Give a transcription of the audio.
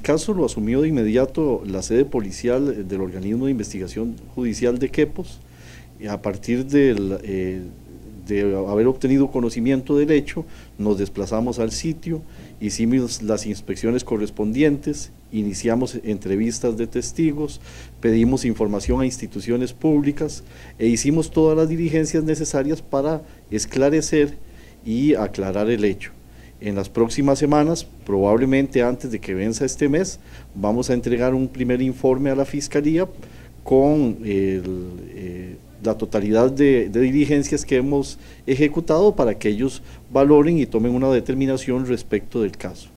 caso lo asumió de inmediato la sede policial del organismo de investigación judicial de Quepos, a partir de haber obtenido conocimiento del hecho, nos desplazamos al sitio, hicimos las inspecciones correspondientes, iniciamos entrevistas de testigos, pedimos información a instituciones públicas e hicimos todas las diligencias necesarias para esclarecer y aclarar el hecho. En las próximas semanas, probablemente antes de que venza este mes, vamos a entregar un primer informe a la Fiscalía con la totalidad de diligencias que hemos ejecutado para que ellos valoren y tomen una determinación respecto del caso.